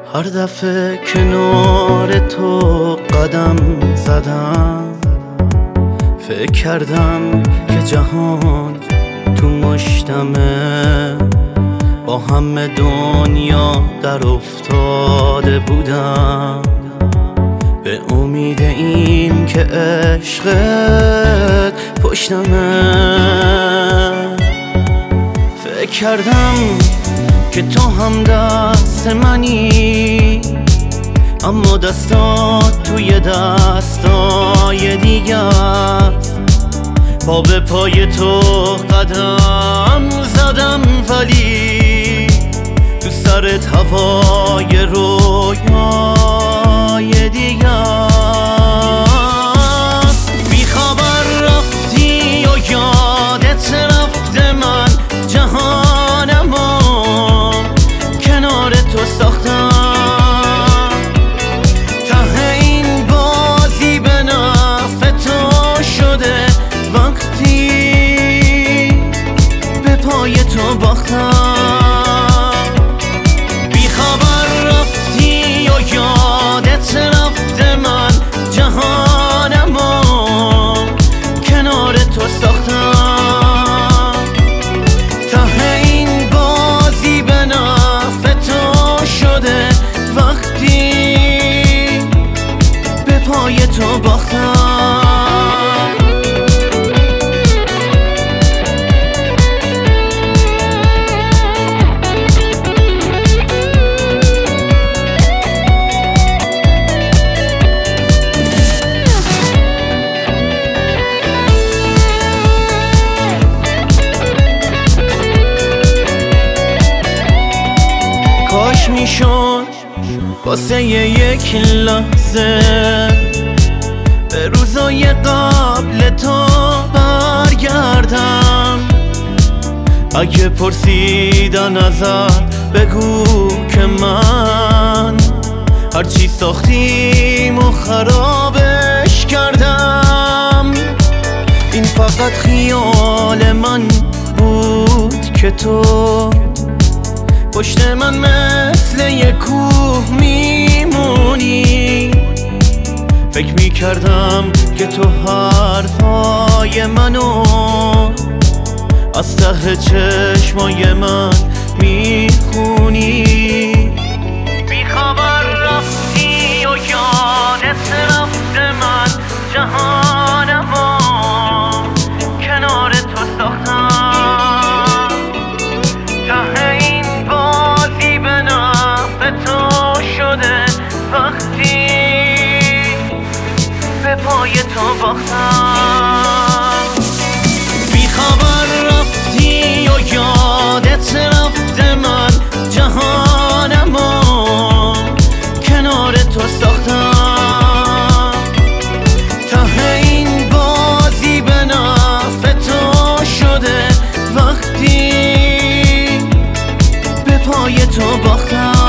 هر دفعه کنار تو قدم زدم فکر کردم که جهان تو مشتمه، با همه دنیا در افتاده بودم، به امید این که عشقت پشتمه. فکر کردم که تو هم دست منی، اما دستات توی دستای دیگه است. پا به پای تو قدم زدم ولی تو سرت هوای رویای دیگه است. بی خبر رفتی و یادت رفته، من جهانمو کنار تو ساختم. ته این بازی به نفع تو شده وقتی به پای تو باختم. بی خبر رفتی و یادت رفته، من جهانمو کنار تو ساختم. ته این بازی به نفع تو شده وقتی به پای تو باختم. کاش میشد واسه یک لحظه به روزای قبل تو برگردم. اگه پرسیدن ازت بگو که من هرچی ساختیم و خرابش کردم. این فقط خیال من بود که تو پشت من مثل یک کوه میمونی. فکر میکردم که تو حرفای منو از ته چشمای من میخونی. بی خبر رفتی و یادت رفته، من جهانمو کنار تو ساختم. ته این بازی به نفع تو شده وقتی به پای تو باختم. بی خبر رفتی و یادت رفته، من جهانمو کنار تو ساختم. ته این بازی به نفع تو شده وقتی به پای تو باختم.